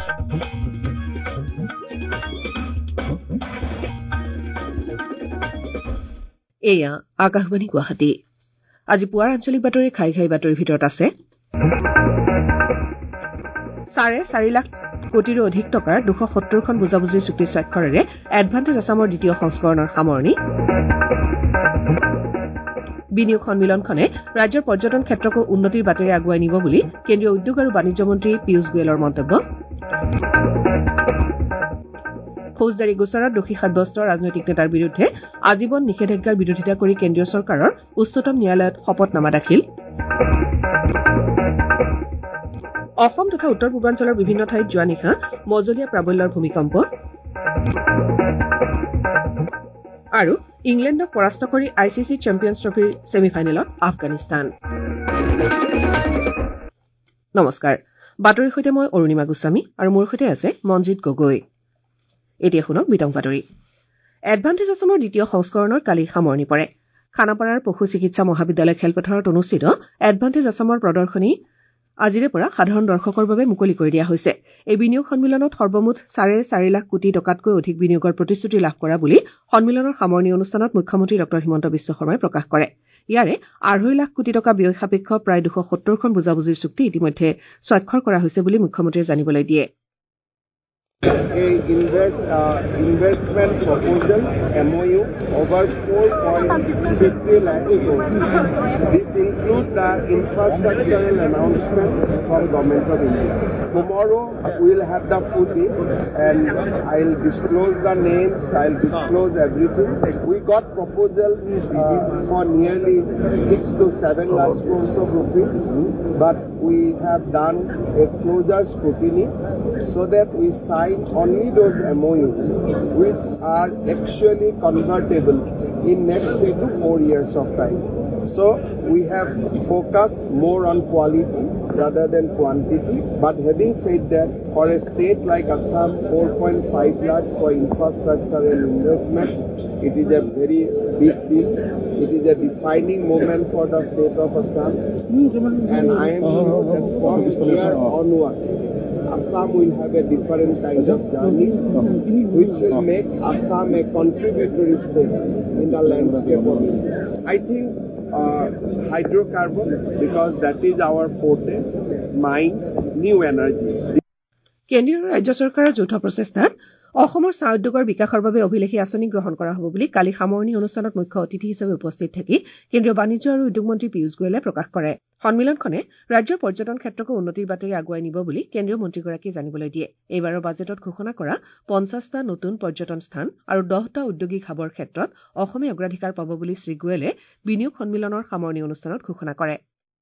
এয়া আকাশবাণী গুৱাহাটী। আজি পুৱাৰ আঞ্চলিক বাতৰি খাই বাতৰিৰ ভিতৰত আছে 4.5 লাখ কোটিৰো অধিক টকাৰ 270খন বুজাবুজিৰ চুক্তি স্বাক্ষৰেৰে এডভান্টেজ আছামৰ দ্বিতীয় সংস্কৰণৰ সামৰণি। বিনিয়োগ সন্মিলনখনে ৰাজ্যৰ পৰ্যটন ক্ষেত্ৰকো উন্নতিৰ বাটেৰে আগুৱাই নিব বুলি কেন্দ্ৰীয় উদ্যোগ আৰু বাণিজ্য মন্ত্ৰী পীয়ুষ গোৱেলৰ মন্তব্য। ফৌজদাৰী গোচৰত দোষী সাব্যস্ত ৰাজনৈতিক নেতাৰ বিৰুদ্ধে আজীৱন নিষেধাজ্ঞাৰ বিৰোধিতা কৰি কেন্দ্ৰীয় চৰকাৰৰ উচ্চতম ন্যায়ালয়ত শপতনামা দাখিল। অসম তথা উত্তৰ পূৰ্বাঞ্চলৰ বিভিন্ন ঠাইত যোৱা নিশা মজলীয়া প্ৰাবল্যৰ ভূমিকম্প আৰু ইংলেণ্ডক পৰাস্ত কৰি ICC চেম্পিয়নছ ট্ৰফিৰ ছেমিফাইনেলত আফগানিস্তান। নমস্কাৰ, বাতৰিৰ সৈতে মই অৰুণিমা গোস্বামী আৰু মোৰ সৈতে আছে মনজিৎ গগৈ। এতিয়া শুনক বিতং বাতৰি। এডভান্টেজ আছামৰ দ্বিতীয় সংস্কৰণৰ কালি সামৰণি পৰে। খানাপাৰাৰ পশু চিকিৎসা মহাবিদ্যালয় খেলপথাৰত অনুষ্ঠিত এডভান্টেজ আছামৰ প্ৰদৰ্শনী আজিৰে পৰা সাধাৰণ দৰ্শকৰ বাবে মুকলি কৰি দিয়া হৈছে। এই বিনিয়োগ সন্মিলনত সৰ্বমুঠ 4.5 লাখ কোটি টকাতকৈ অধিক বিনিয়োগৰ প্ৰতিশ্ৰুতি লাভ কৰা বুলি সন্মিলনৰ সামৰণি অনুষ্ঠানত মুখ্যমন্ত্ৰী ডঃ হিমন্ত বিশ্ব শৰ্মাই প্ৰকাশ কৰে। ইয়াৰে 2.5 লাখ কোটি টকা ব্যয় সাপেক্ষ প্ৰায় 270খন বুজাবুজিৰ চুক্তি ইতিমধ্যে স্বাক্ষৰ কৰা হৈছে বুলি মুখ্যমন্ত্ৰীয়ে জানিবলৈ দিয়ে। Investment proposal MOU over 4.50 lakh crores. This includes the infrastructural announcement from Government of India. Tomorrow we will have the full list and I'll disclose the names, I'll disclose everything. We got proposals for nearly 6 to 7 lakh crores of rupees, but we have done a closer scrutiny so that we sign only those MOUs which are actually convertible in next 3 to 4 years of time. So we have focused more on quality rather than quantity. But having said that, for a state like Assam, 4.5 lakhs for infrastructure and investment, it is a very big deal. It is a defining moment for the state of Assam. And I am sure that from here onwards, Assam will have a different kind of journey, which will make Assam a contributory state in the landscape of India. I think hydrocarbon, because that is our forte, mines, new energy. কেন্দ্ৰীয় আৰু ৰাজ্য চৰকাৰৰ যৌথ প্ৰচেষ্টাত অসমৰ চাহ উদ্যোগৰ বিকাশৰ বাবে অভিলেখী আঁচনি গ্ৰহণ কৰা হ'ব বুলি কালি সামৰণি অনুষ্ঠানত মুখ্য অতিথি হিচাপে উপস্থিত থাকি কেন্দ্ৰীয় বাণিজ্য আৰু উদ্যোগ মন্ত্ৰী পীয়ুষ গোৱেলে প্ৰকাশ কৰে। সন্মিলনখনে ৰাজ্যৰ পৰ্যটন ক্ষেত্ৰকো উন্নতিৰ বাটেৰে আগুৱাই নিব বুলি কেন্দ্ৰীয় মন্ত্ৰীগৰাকীয়ে জানিবলৈ দিয়ে। এইবাৰৰ বাজেটত ঘোষণা কৰা 50টা নতুন পৰ্যটন স্থান আৰু 10টা ঔদ্যোগিক হাবৰ ক্ষেত্ৰত অসমে অগ্ৰাধিকাৰ পাব বুলি শ্ৰী গোৱেলে বিনিয়োগ সন্মিলনৰ সামৰণি অনুষ্ঠানত ঘোষণা কৰে।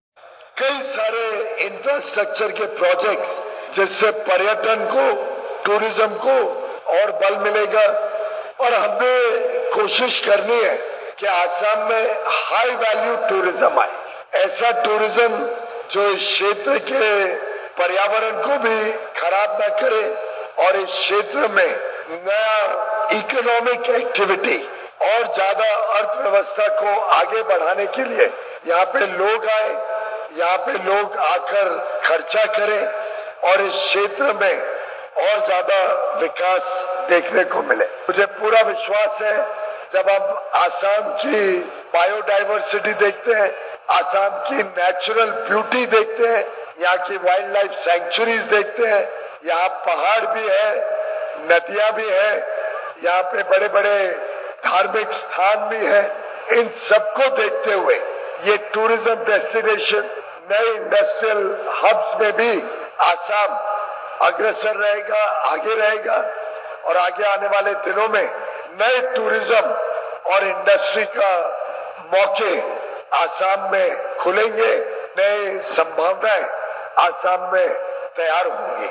कई सारे इंफ्रास्ट्रक्चर के प्रोजेक्ट्स जिससे पर्यटन को, टूरिज्म को और बल मिलेगा और हमें कोशिश करनी है कि आसाम में हाई वैल्यू टूरिज्म आए। ऐसा टूरिज्म जो इस क्षेत्र के पर्यावरण को भी खराब न करे और इस क्षेत्र में नया इकोनॉमिक एक्टिविटी और ज्यादा अर्थव्यवस्था को आगे बढ़ाने के लिए यहाँ पे लोग आए, यहाँ पे लोग आकर खर्चा करें और इस क्षेत्र में और ज्यादा विकास देखने को मिले। मुझे पूरा विश्वास है जब हम आसाम की बायोडाइवर्सिटी देखते हैं, आसाम की नेचुरल ब्यूटी देखते हैं, यहाँ की वाइल्ड लाइफ सैंक्चुरीज देखते हैं, यहाँ पहाड़ भी है, नदियां भी है, यहाँ पे बड़े बड़े धार्मिक स्थान भी है। इन सबको देखते हुए ये टूरिज्म डेस्टिनेशन नए इंडस्ट्रियल हब्स में भी आसाम अग्रसर रहेगा, आगे रहेगा और आगे आने वाले दिनों में नए टूरिज्म और इंडस्ट्री का मौके आसाम में खुलेंगे, नए संभावनाएं आसाम में तैयार होंगी।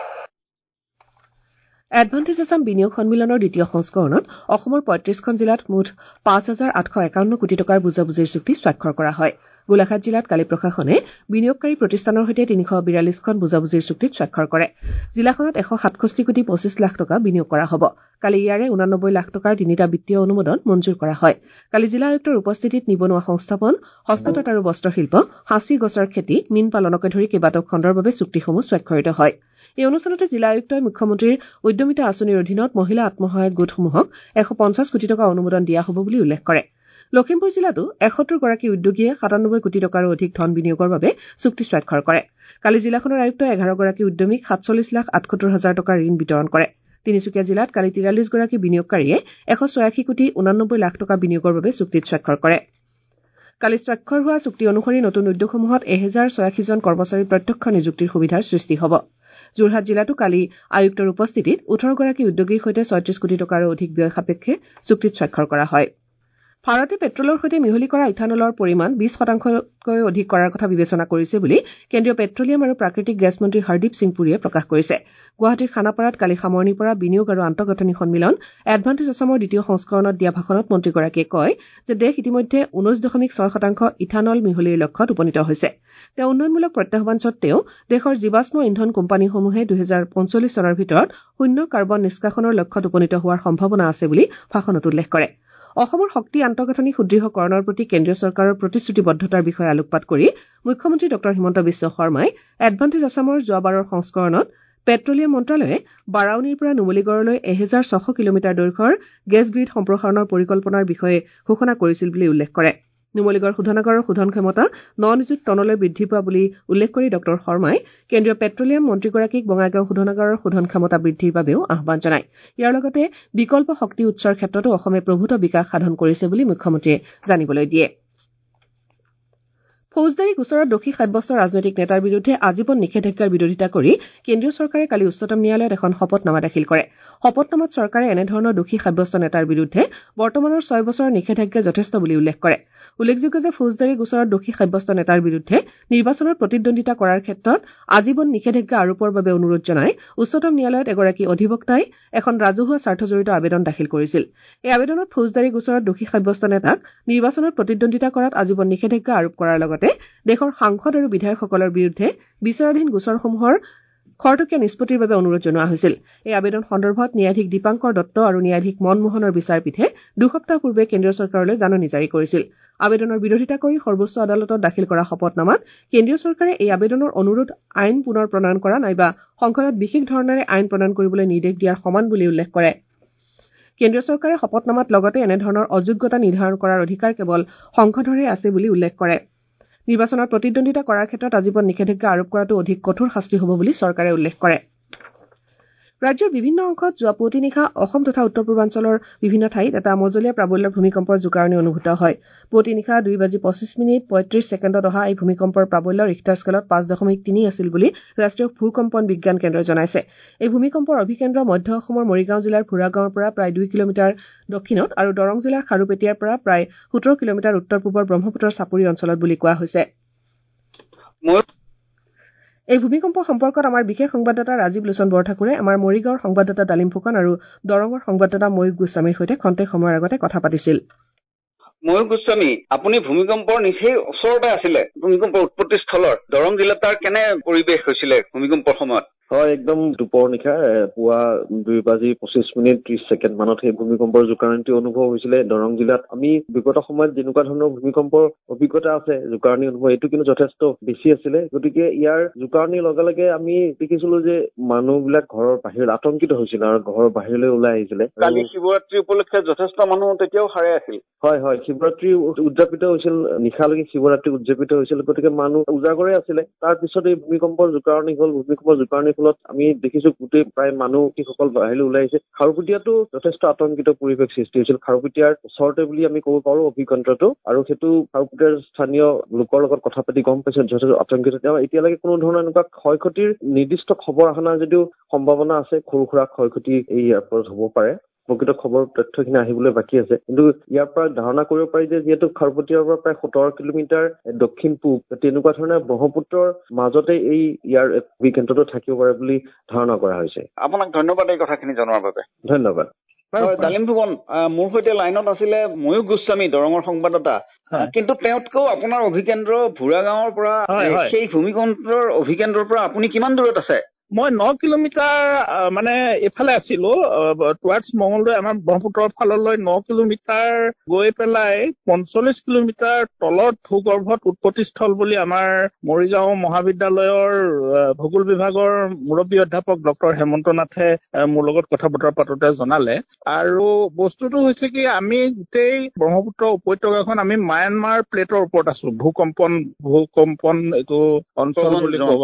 এডভান্টেজ আছাম বিনিয়োগ সন্মিলনৰ দ্বিতীয় সংস্কৰণত অসমৰ 35খন জিলাত মুঠ 5,851 কোটি টকাৰ বুজাবুজিৰ চুক্তি স্বাক্ষৰ কৰা হয়। গোলাঘাট জিলাত কালি প্ৰশাসনে বিনিয়োগকাৰী প্ৰতিষ্ঠানৰ সৈতে 342খন বুজাবুজিৰ চুক্তিত স্বাক্ষৰ কৰে। জিলাখনত 167 কোটি 25 লাখ টকা বিনিয়োগ কৰা হ'ব। কালি ইয়াৰে 89 লাখ টকাৰ 3টা বিত্তীয় অনুমোদন মঞ্জুৰ কৰা হয়। কালি জিলা আয়ুক্তৰ উপস্থিতিত নিবনুৱা সংস্থাপন, হস্ততাঁত আৰু বস্ত্ৰশিল্প, সাঁচি গছৰ খেতি, মীন পালনকে ধৰি কেইবাটাও খণ্ডৰ বাবে চুক্তিসমূহ স্বাক্ষৰিত হয়। এই অনুষ্ঠানতে জিলা আয়ুক্তই মুখ্যমন্ত্ৰীৰ উদ্যমিতা আঁচনিৰ অধীনত মহিলা আত্মসহায়ক গোটসমূহক 150 কোটি টকা অনুমোদন দিয়া হ'ব বুলি উল্লেখ কৰে। লখিমপুৰ জিলাতো 71 গৰাকী উদ্যোগীয়ে 97 কোটি টকাৰো অধিক ধন বিনিয়োগৰ বাবে চুক্তি স্বাক্ষৰ কৰে। কালি জিলাখনৰ আয়ুক্তই 11 গৰাকী উদ্যমীক 47,78,000 টকাৰ ঋণ বিতৰণ কৰে। তিনিচুকীয়া জিলাত কালি 43 গৰাকী বিনিয়োগকাৰীয়ে 186 কোটি 89 লাখ টকা বিনিয়োগৰ বাবে চুক্তিত স্বাক্ষৰ কৰে। কালি স্বাক্ষৰ হোৱা চুক্তি অনুসৰি নতুন উদ্যোগসমূহত 1086 জন কৰ্মচাৰীৰ প্ৰত্যক্ষ নিযুক্তিৰ সুবিধাৰ সৃষ্টি হ'ব। যোৰহাট জিলাতো কালি আয়ুক্তৰ উপস্থিতিত 18 গৰাকী উদ্যোগীৰ সৈতে 36 কোটি টকাৰো অধিক ব্যয় সাপেক্ষে চুক্তিত স্বাক্ষৰ কৰা হয়। ভাৰতে পেট্ৰলৰ সৈতে মিহলি কৰা ইথানলৰ পৰিমাণ 20%তকৈ অধিক কৰাৰ কথা বিবেচনা কৰিছে বুলি কেন্দ্ৰীয় পেট্ৰলিয়াম আৰু প্ৰাকৃতিক গেছ মন্ত্ৰী হৰদীপ সিং পুৰীয়ে প্ৰকাশ কৰিছে। গুৱাহাটীৰ খানাপাৰাত কালি সামৰণি পৰা বিনিয়োগ আৰু আন্তঃগাঁথনি সন্মিলন এডভান্টেজ আছামৰ দ্বিতীয় সংস্কৰণত দিয়া ভাষণত মন্ত্ৰীগৰাকীয়ে কয় যে দেশ ইতিমধ্যে 19.6% ইথানল মিহলিৰ লক্ষ্যত উপনীত হৈছে। তেওঁ উন্নয়নমূলক প্ৰত্যাহ্বান সত্বেও দেশৰ জীৱাশ্ম ইন্ধন কোম্পানীসমূহে 2045 চনৰ ভিতৰত শূন্য কাৰ্বন নিষ্কাশনৰ লক্ষ্যত উপনীত হোৱাৰ সম্ভাৱনা আছে বুলি ভাষণত উল্লেখ কৰে। অসমৰ শক্তি আন্তঃগাঁথনি সুদৃঢ়কৰণৰ প্ৰতি কেন্দ্ৰীয় চৰকাৰৰ প্ৰতিশ্ৰুতিবদ্ধতাৰ বিষয়ে আলোকপাত কৰি মুখ্যমন্ত্ৰী ডঃ হিমন্ত বিশ্ব শৰ্মাই এডভান্টেজ আছামৰ যোৱাবাৰৰ সংস্কৰণত পেট্ৰলিয়াম মন্ত্ৰালয়ে বাৰাউনীৰ পৰা নুমলীগড়লৈ 1600 কিলোমিটাৰ দৈৰ্ঘ্যৰ গেছ গ্ৰীড সম্প্ৰসাৰণৰ পৰিকল্পনাৰ বিষয়ে ঘোষণা কৰিছিল বুলি উল্লেখ কৰে। নুমলীগড় শোধনাগাৰৰ শোধন ক্ষমতা 9 নিযুত টনলৈ বৃদ্ধি পোৱা বুলি উল্লেখ কৰি ডঃ শৰ্মাই কেন্দ্ৰীয় পেট্ৰলিয়াম মন্ত্ৰীগৰাকীক বঙাইগাঁও শোধনাগাৰৰ শোধন ক্ষমতা বৃদ্ধিৰ বাবেও আহ্বান জনায়। ইয়াৰ লগতে বিকল্প শক্তি উৎসৰ ক্ষেত্ৰতো অসমে প্ৰভূত বিকাশ সাধন কৰিছে বুলি মুখ্যমন্ত্ৰীয়ে জানিবলৈ দিয়ে। ফৌজদাৰী গোচৰত দোষী সাব্যস্ত ৰাজনৈতিক নেতাৰ বিৰুদ্ধে আজীৱন নিষেধাজ্ঞাৰ বিৰোধিতা কৰি কেন্দ্ৰীয় চৰকাৰে কালি উচ্চতম ন্যায়ালয়ত এখন শপতনামা দাখিল কৰে। শপতনামাত চৰকাৰে এনেধৰণৰ দোষী সাব্যস্ত নেতাৰ বিৰুদ্ধে বৰ্তমানৰ 6 বছৰৰ নিষেধাজ্ঞা যথেষ্ট বুলি উল্লেখ কৰে। উল্লেখযোগ্য যে ফৌজদাৰী গোচৰত দোষী সাব্যস্ত নেতাৰ বিৰুদ্ধে নিৰ্বাচনত প্ৰতিদ্বন্দ্বিতা কৰাৰ ক্ষেত্ৰত আজীৱন নিষেধাজ্ঞা আৰোপৰ বাবে অনুৰোধ জনাই উচ্চতম ন্যায়ালয়ত এগৰাকী অধিবক্তাই এখন ৰাজহুৱা স্বাৰ্থজড়িত আবেদন দাখিল কৰিছিল। এই আবেদনত ফৌজদাৰী গোচৰত দোষী সাব্যস্ত নেতাক নিৰ্বাচনত প্ৰতিদ্বন্দ্বিতা কৰাত আজীৱন নিষেধাজ্ঞা আৰোপ কৰাৰ লগতে দেশৰ সাংসদ আৰু বিধায়কসকলৰ বিৰুদ্ধে বিচাৰাধীন গোচৰসমূহৰ খৰতকীয়া নিষ্পত্তিৰ বাবে অনুৰোধ জনোৱা হৈছিল। এই আবেদন সন্দৰ্ভত ন্যায়াধীশ দীপাংকৰ দত্ত আৰু ন্যায়াধীশ মনমোহনৰ বিচাৰপীঠে 2 সপ্তাহ পূৰ্বে কেন্দ্ৰীয় চৰকাৰলৈ জাননী জাৰি কৰিছিল। আবেদনৰ বিৰোধিতা কৰি সৰ্বোচ্চ আদালতত দাখিল কৰা শপতনামাত কেন্দ্ৰীয় চৰকাৰে এই আবেদনৰ অনুৰোধ আইন পুনৰ প্ৰণয়ন কৰা নাইবা সংসদত বিশেষ ধৰণেৰে আইন প্ৰণয়ন কৰিবলৈ নিৰ্দেশ দিয়াৰ সমান বুলি উল্লেখ কৰে। কেন্দ্ৰীয় চৰকাৰে শপতনামাত লগতে এনেধৰণৰ অযোগ্যতা নিৰ্ধাৰণ কৰাৰ অধিকাৰ কেৱল সংসদৰহে আছে বুলি উল্লেখ কৰে। নিৰ্বাচনত প্ৰতিদ্বন্দ্বিতা কৰাৰ ক্ষেত্ৰত আজীৱন নিষেধাজ্ঞা আৰোপ কৰাটো অধিক কঠোৰ শাস্তি হ'ব বুলি চৰকাৰে উল্লেখ কৰে। ৰাজ্যৰ বিভিন্ন অংশত যোৱা পুৱতি নিশা অসম তথা উত্তৰ পূৰ্বাঞ্চলৰ বিভিন্ন ঠাইত এটা মজলীয়া প্ৰাবল্যৰ ভূমিকম্পৰ জোকাৰণি অনুভূত হয়। পুৱতি নিশা 2:25:35 অহা এই ভূমিকম্পৰ প্ৰাবল্য ৰিখটাৰ স্কেলত 5.3 আছিল বুলি ৰাষ্ট্ৰীয় ভূকম্পন বিজ্ঞান কেন্দ্ৰই জনাইছে। এই ভূমিকম্পৰ অভিকেন্দ্ৰ মধ্য অসমৰ মৰিগাঁও জিলাৰ ভোৰাগাঁৱৰ পৰা প্ৰায় 2 কিলোমিটাৰ দক্ষিণত আৰু দৰং জিলাৰ খাৰুপেটীয়াৰ পৰা প্ৰায় 17 কিলোমিটাৰ উত্তৰ-পূবৰ ব্ৰহ্মপুত্ৰৰ চাপৰি অঞ্চলত বুলি কোৱা হৈছে। এই ভূমিকম্প সম্পৰ্কত আমাৰ বিশেষ সংবাদদাতা ৰাজীৱ লোচন বৰঠাকুৰে আমাৰ মৰিগাঁৱৰ সংবাদদাতা ডালিম ফুকন আৰু দৰঙৰ সংবাদদাতা ময়ূক গোস্বামীৰ সৈতে খন্তেক সময়ৰ আগতে কথা পাতিছিল। ময়ূক গোস্বামী, আপুনি ভূমিকম্পৰ নিচেই ওচৰতে আছিলে ভূমিকম্পৰ উৎপত্তি স্থলৰ দৰং জিলাত তাৰ কেনে পৰিৱেশ হৈছিলে ভূমিকম্পৰ সময়ত? হয়, একদম দুপৰ নিশা পুৱা 2:25:30 মানত সেই ভূমিকম্পৰ জোকাৰণিটো অনুভৱ হৈছিলে দৰং জিলাত। আমি বিগত সময়ত যেনেকুৱা ধৰণৰ ভূমিকম্পৰ অভিজ্ঞতা আছে জোকাৰণি অনুভৱ এইটো কিন্তু যথেষ্ট বেছি আছিলে। গতিকে ইয়াৰ জোকাৰণিৰ লগে লগে আমি দেখিছিলো যে মানুহবিলাক ঘৰৰ বাহিৰত আতংকিত হৈছিল আৰু ঘৰৰ বাহিৰলৈ ওলাই আহিছিলে। কালি শিৱৰাত্ৰি উপলক্ষে যথেষ্ট মানুহ তেতিয়াও সাৰে আছিল। হয়, শিৱৰাত্ৰি উদযাপিত হৈছিল, নিশালৈকে শিৱৰাত্ৰি উদযাপিত হৈছিল। গতিকে মানুহ উজাগৰে আছিলে। তাৰ পিছত এই ভূমিকম্পৰ জোকাৰণি হ'ল। ভূমিকম্পৰ জোকাৰণিৰ ফলত আমি দেখিছো গোটেই প্ৰায় মানুহসকল বাহিৰলৈ ওলাই আহিছে। খাৰুপেটীয়াতো যথেষ্ট আতংকিত পৰিৱেশ সৃষ্টি হৈছিল। খাৰুপেটীয়াৰ ওচৰতে বুলি আমি ক'ব পাৰো অভিকেন্দ্ৰটো, আৰু সেইটো খাৰুপেটীয়াৰ স্থানীয় লোকৰ লগত কথা পাতি গম পাইছে যথেষ্ট আতংকিত। এতিয়ালৈকে কোনো ধৰণৰ এনেকুৱা ক্ষয় ক্ষতিৰ নিৰ্দিষ্ট খবৰ অহা নাই যদিও সম্ভাৱনা আছে সৰু সুৰা ক্ষয় ক্ষতি এই ইয়াৰ পৰা হ'ব পাৰে। প্ৰকৃত খবৰ তথ্যখিনি আহিবলৈ বাকী আছে, কিন্তু ইয়াৰ পৰা ধাৰণা কৰিব পাৰি যে যিহেতু খাৰুপেটীয়াৰ পৰা প্ৰায় 17 কিলোমিটাৰ দক্ষিণ পূব, তেনেকুৱা ধৰণে ব্ৰহ্মপুত্ৰৰ মাজতে এই ইয়াৰ অভিকেন্দ্ৰটো থাকিব পাৰে বুলি ধাৰণা কৰা হৈছে। আপোনাক ধন্যবাদ এই কথাখিনি জনোৱাৰ বাবে। ধন্যবাদ। ডালিম ফুকন, মোৰ সৈতে লাইনত আছিলে ময়ূক গোস্বামী দৰঙৰ সংবাদদাতা, কিন্তু তেওঁতকৈ আপোনাৰ অভিকেন্দ্ৰ ভোৰাগাঁৱৰ পৰা সেই ভূমিকম্পৰ অভিকেন্দ্ৰৰ পৰা আপুনি কিমান দূৰত আছে? মই 9 কিলোমিটাৰ মানে এফালে আছিলো টুৱাৰ্ডছ মঙলদৈ আমাৰ ব্ৰহ্মপুত্ৰৰ ফাললৈ 9 কিলোমিটাৰ গৈ পেলাই 45 কিলোমিটাৰ তলত ভূগৰ্ভত উৎপত্তিস্থল বুলি আমাৰ মৰিগাঁও মহাবিদ্যালয়ৰ ভূগোল বিভাগৰ মুৰব্বী অধ্যাপক ডক্টৰ হেমন্ত নাথে মোৰ লগত কথা বতৰা পাতোতে জনালে। আৰু বস্তুটো হৈছে কি আমি গোটেই ব্ৰহ্মপুত্ৰ উপত্যকাখন আমি ম্যানমাৰ প্লেটৰ ওপৰত আছো। ভূকম্পন এইটো অঞ্চল বুলি ক'ব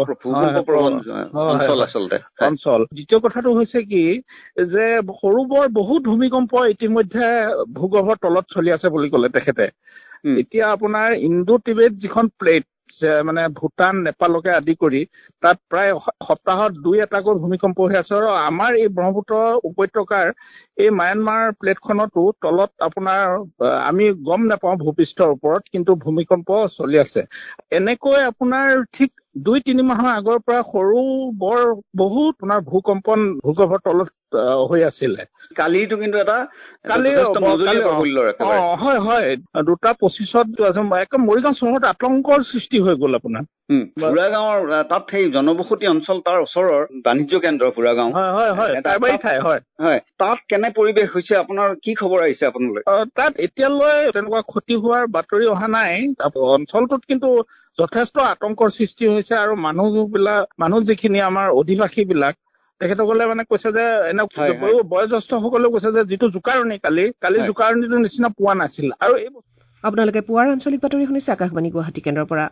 অঞ্চল। দ্বিতীয় কথাটো হৈছে কি যে সৰু বৰ বহুত ভূমিকম্প ইতিমধ্যে ভূগৰ্ভৰ তলত চলি আছে বুলি ক'লে তেখেতে। এতিয়া আপোনাৰ ইণ্ডো টিবেট যিখন প্লেট মানে ভূটান নেপালকে আদি কৰি তাত প্ৰায় সপ্তাহত 2-এটাকৈ ভূমিকম্প হৈ আছে। আৰু আমাৰ এই ব্ৰহ্মপুত্ৰ উপত্যকাৰ এই ম্যানমাৰ প্লেটখনতো তলত আপোনাৰ আমি গম নাপাওঁ ভূপৃষ্ঠৰ ওপৰত, কিন্তু ভূমিকম্প চলি আছে। এনেকৈ আপোনাৰ ঠিক 2-3 মাহৰ আগৰ পৰা সৰু বৰ বহুত আপোনাৰ ভূকম্পন ভূগৰ্ভৰ তলত হৈ আছিলে। কালিটো কিন্তু এটা হয় 2:25 একদম মৰিগাঁও চহৰত আতংকৰ সৃষ্টি হৈ গ'ল আপোনাৰ। ভুৰাগাঁৱৰ তাত সেই জনবসতি অঞ্চল তাৰ ওচৰৰ বাণিজ্য কেন্দ্ৰ ভুৰাগাঁও হয় তাত কেনে পৰিৱেশ হৈছে আপোনাৰ কি খবৰ আহিছে আপোনালৈ? তাত এতিয়ালৈ তেনেকুৱা ক্ষতি হোৱাৰ বাতৰি অহা নাই। অঞ্চলটোত কিন্তু যথেষ্ট আতংকৰ সৃষ্টি হৈছে আৰু মানুহ যিখিনি আমাৰ অধিবাসী বিলাক তেখেতসকলে মানে কৈছে যে বয়োজ্যেষ্ঠ সকলেও কৈছে যে যিটো জোকাৰণি কালি জোকাৰণিটোৰ নিচিনা পোৱা নাছিল। আৰু আপোনালোকে পুৱাৰ আঞ্চলিক বাতৰি শুনিছে আকাশবাণী গুৱাহাটী কেন্দ্ৰৰ পৰা।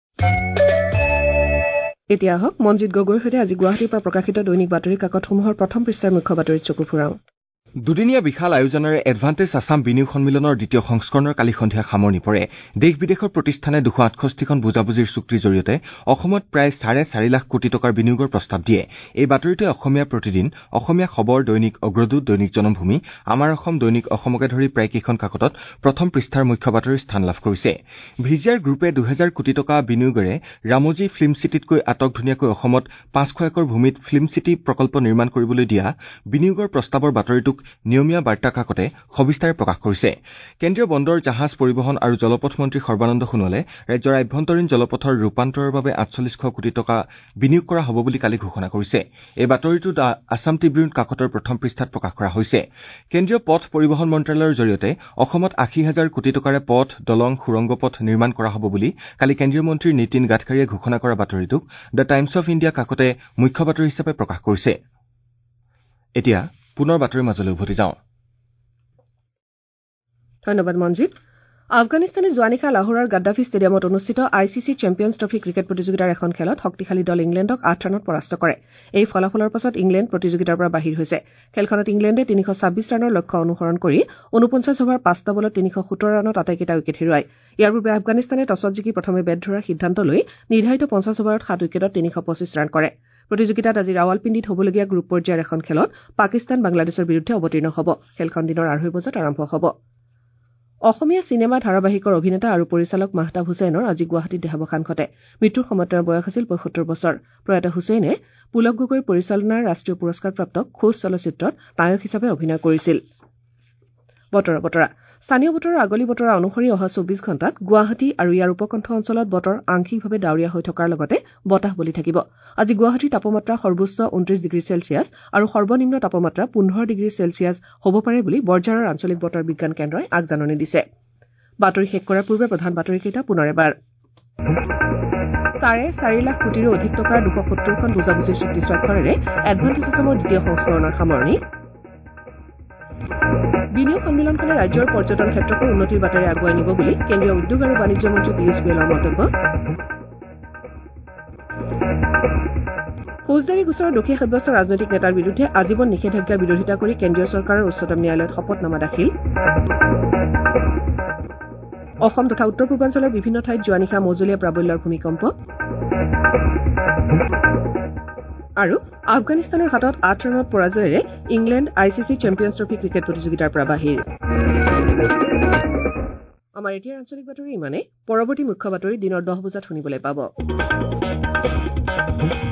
এতিয়া আহক মনজিৎ গগৈৰ সৈতে আজি গুৱাহাটীৰ পৰা প্ৰকাশিত দৈনিক বাতৰি কাকতসমূহৰ প্ৰথম পৃষ্ঠাৰ মুখ্য বাতৰিত চকু ফুৰাওঁ। দুদিনীয়া বিশাল আয়োজনেৰে এডভান্টেজ আছাম বিনিয়োগ সন্মিলনৰ দ্বিতীয় সংস্কৰণৰ কালি সন্ধিয়া সামৰণি পৰে। দেশ বিদেশৰ প্ৰতিষ্ঠানে 268খন বুজাবুজিৰ চুক্তিৰ জৰিয়তে অসমত প্ৰায় 4.5 লাখ কোটি টকাৰ বিনিয়োগৰ প্ৰস্তাৱ দিয়ে। এই বাতৰিটোৱে অসমীয়া প্ৰতিদিন, অসমীয়া খবৰ, দৈনিক অগ্ৰদূত, দৈনিক জনমভূমি, আমাৰ অসম, দৈনিক অসমকে ধৰি প্ৰায় কেইখন কাকতত প্ৰথম পৃষ্ঠাৰ মুখ্য বাতৰিৰ স্থান লাভ কৰিছে। ভিজিআৰ গ্ৰুপে 2000 কোটি টকা বিনিয়োগেৰে ৰামজী ফিল্ম চিটিতকৈ আটকধুনীয়াকৈ অসমত 500 একৰ ভূমিত ফিল্ম চিটি প্ৰকল্প নিৰ্মাণ কৰিবলৈ দিয়া বিনিয়োগৰ প্ৰস্তাৱৰ বাতৰিটোক নিয়মীয়া বাৰ্তা কাকতে সবিস্তাৰে প্ৰকাশ কৰিছে। কেন্দ্ৰীয় বন্দৰ, জাহাজ, পৰিবহণ আৰু জলপথ মন্ত্ৰী সৰ্বানন্দ সোণোৱালে ৰাজ্যৰ আভ্যন্তৰীণ জলপথৰ ৰূপান্তৰৰ বাবে 4800 কোটি টকা বিনিয়োগ কৰা হ'ব বুলি কালি ঘোষণা কৰিছে। এই বাতৰিটো দ্য আছাম ট্ৰিবিউন কাকতৰ প্ৰথম পৃষ্ঠাত প্ৰকাশ কৰা হৈছে। কেন্দ্ৰীয় পথ পৰিবহণ মন্ত্ৰালয়ৰ জৰিয়তে অসমত 80,000 কোটি টকাৰে পথ, দলং, সুৰংগ পথ নিৰ্মাণ কৰা হ'ব বুলি কালি কেন্দ্ৰীয় মন্ত্ৰী নীতিন গাডকাৰীয়ে ঘোষণা কৰা বাতৰিটোক দ্য টাইমছ অফ ইণ্ডিয়া কাকতে মুখ্য বাতৰি হিচাপে প্ৰকাশ কৰিছে। এতিয়া পুনৰ বাতৰিৰ মাজলৈ উভতি যাওঁ। ধন্যবাদ মনজিৎ। আফগানিস্তানে যোৱা নিশা লাহোৰৰ গাদ্দাফি ষ্টেডিয়ামত অনুষ্ঠিত ICC চেম্পিয়ন্ছ ট্ৰফী ক্ৰিকেট প্ৰতিযোগিতাৰ এখন খেলত শক্তিশালী দল ইংলেণ্ডক 8 ৰানত পৰাস্ত কৰে। এই ফলাফলৰ পাছত ইংলেণ্ড প্ৰতিযোগিতাৰ পৰা বাহিৰ হৈছে। খেলখনত ইংলেণ্ডে 326 ৰানৰ লক্ষ্য অনুসৰণ কৰি 49 অভাৰ 5টা বলত 317 ৰানত আটাইকেইটা উইকেট হেৰুৱায়। ইয়াৰ পূৰ্বে আফগানিস্তানে টছত জিকি প্ৰথমে বেট ধৰাৰ সিদ্ধান্ত লৈ নিৰ্ধাৰিত 50 অভাৰত 7 উইকেটত 325 ৰান কৰে। প্ৰতিযোগিতাত আজি ৰাৱালপিণ্ডিত হ'বলগীয়া গ্ৰুপ পৰ্যায়ৰ এখন খেলত পাকিস্তান বাংলাদেশৰ বিৰুদ্ধে অৱতীৰ্ণ হ'ব। খেলখন দিনৰ 2:30 বজাত আৰম্ভ হ'ব। অসমীয়া চিনেমা ধাৰাবাহিকৰ অভিনেতা আৰু পৰিচালক মাহতাব হুছেইনৰ আজি গুৱাহাটীত দেহাৱসান ঘটে। মৃত্যুৰ সময়ত তেওঁৰ বয়স আছিল 75 বছৰ। প্ৰয়াত হুছেইনে পুলক গগৈৰ পৰিচালনাৰ ৰাষ্ট্ৰীয় পুৰস্কাৰপ্ৰাপ্ত খোজ চলচ্চিত্ৰত নায়ক হিচাপে অভিনয় কৰিছিল। বতৰা স্থানীয় বতৰৰ আগলি বতৰা অনুসৰি অহা 24 ঘণ্টাত গুৱাহাটী আৰু ইয়াৰ উপকণ্ঠ অঞ্চলত বতৰ আংশিকভাৱে ডাৱৰীয়া হৈ থকাৰ লগতে বতাহ বলি থাকিব। আজি গুৱাহাটীৰ তাপমাত্ৰা সৰ্বোচ্চ 29 ডিগ্ৰী চেলছিয়াছ আৰু সৰ্বনিম্ন তাপমাত্ৰা 15 ডিগ্ৰী চেলছিয়াছ হ'ব পাৰে বুলি বৰঝাৰৰ আঞ্চলিক বতৰ বিজ্ঞান কেন্দ্ৰই আগজাননী দিছে। বাতৰি শেষ কৰাৰ পূৰ্বে প্ৰধান বাতৰিকেইটা পুনৰ এবাৰ। 4.5 লাখ কোটিৰো অধিক টকাৰ 270খন বুজাবুজিৰ চুক্তি স্বাক্ষৰেৰে এডভান্টেজ আছামৰ দ্বিতীয় সংস্কৰণৰ সামৰণি। বিনিয়োগ সন্মিলনখনে ৰাজ্যৰ পৰ্যটন ক্ষেত্ৰকো উন্নতিৰ বাটেৰে আগুৱাই নিব বুলি কেন্দ্ৰীয় উদ্যোগ আৰু বাণিজ্য মন্ত্ৰী পীয়ুষ গোৱেলৰ মন্তব্য। ফৌজদাৰী গোচৰৰ দোষী সাব্যস্ত ৰাজনৈতিক নেতাৰ বিৰুদ্ধে আজীৱন নিষেধাজ্ঞাৰ বিৰোধিতা কৰি কেন্দ্ৰীয় চৰকাৰৰ উচ্চতম ন্যায়ালয়ত শপতনামা দাখিল। অসম তথা উত্তৰ পূৰ্বাঞ্চলৰ বিভিন্ন ঠাইত যোৱা নিশা মজলীয়া প্ৰাবল্যৰ ভূমিকম্প। আৰু আফগানিস্তানৰ হাতত 8 ৰানত পৰাজয়েৰে England ICC champions trophy cricket প্ৰতিযোগিতাৰ পৰা বাহিৰ। আমাৰ এতিয়াৰ আঞ্চলিক বাতৰি ইমানে। পৰৱৰ্তী মুখ্য বাতৰি দিনৰ 10 বজাত শুনিবলৈ পাব।